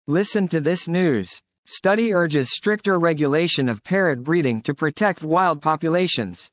Listen to this news. Study urges stricter regulation of parrot breeding to protect wild populations.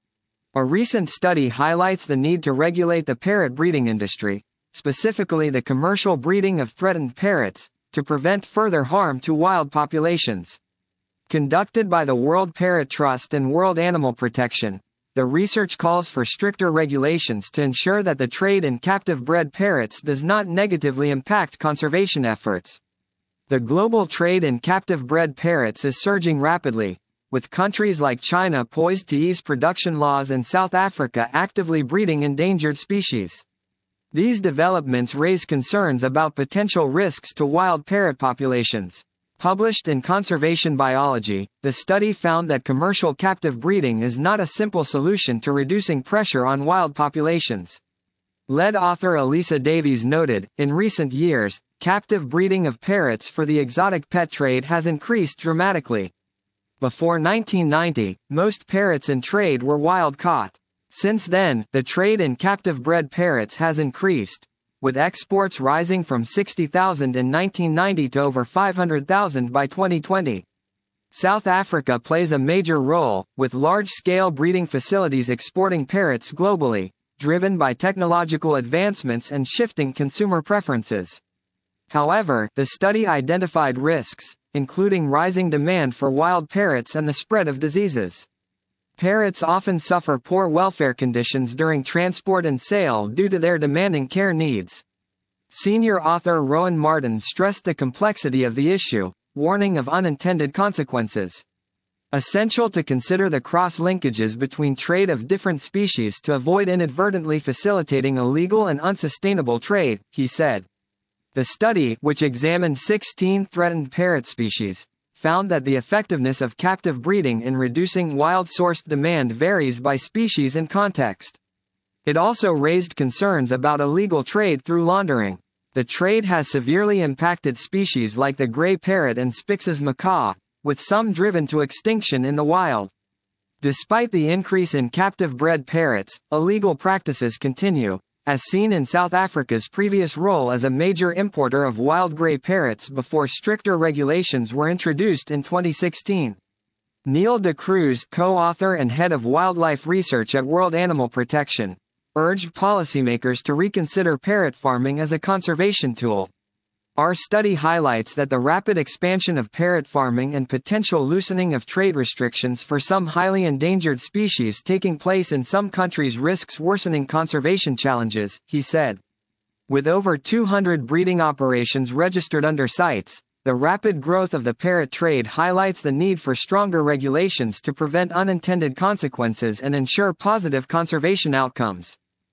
A recent study highlights the need to regulate the parrot breeding industry, specifically the commercial breeding of threatened parrots, to prevent further harm to wild populations. Conducted by the World Parrot Trust and World Animal Protection, the research calls for stricter regulations to ensure that the trade in captive-bred parrots does not negatively impact conservation efforts. The global trade in captive-bred parrots is surging rapidly, with countries like China poised to ease production laws and South Africa actively breeding endangered species. These developments raise concerns about potential risks to wild parrot populations. Published in Conservation Biology, the study found that commercial captive breeding is not a simple solution to reducing pressure on wild populations. Lead author Elisa Davies noted, in recent years, captive breeding of parrots for the exotic pet trade has increased dramatically. Before 1990, most parrots in trade were wild-caught. Since then, the trade in captive-bred parrots has increased, with exports rising from 60,000 in 1990 to over 500,000 by 2020. South Africa plays a major role, with large-scale breeding facilities exporting parrots globally, driven by technological advancements and shifting consumer preferences. However, the study identified risks, including rising demand for wild parrots and the spread of diseases. Parrots often suffer poor welfare conditions during transport and sale due to their demanding care needs. Senior author Rowan Martin stressed the complexity of the issue, warning of unintended consequences. Essential to consider the cross-linkages between trade of different species to avoid inadvertently facilitating illegal and unsustainable trade, he said. The study, which examined 16 threatened parrot species, found that the effectiveness of captive breeding in reducing wild-sourced demand varies by species and context. It also raised concerns about illegal trade through laundering. The trade has severely impacted species like the gray parrot and Spix's macaw, with some driven to extinction in the wild. Despite the increase in captive-bred parrots, illegal practices continue, as seen in South Africa's previous role as a major importer of wild gray parrots before stricter regulations were introduced in 2016. Neil de Cruz, co-author and head of wildlife research at World Animal Protection, urged policymakers to reconsider parrot farming as a conservation tool. Our study highlights that the rapid expansion of parrot farming and potential loosening of trade restrictions for some highly endangered species taking place in some countries risks worsening conservation challenges, he said. With over 200 breeding operations registered under CITES, the rapid growth of the parrot trade highlights the need for stronger regulations to prevent unintended consequences and ensure positive conservation outcomes.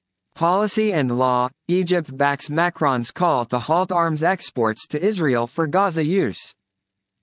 Policy and law. Egypt backs Macron's call to halt arms exports to Israel for Gaza use.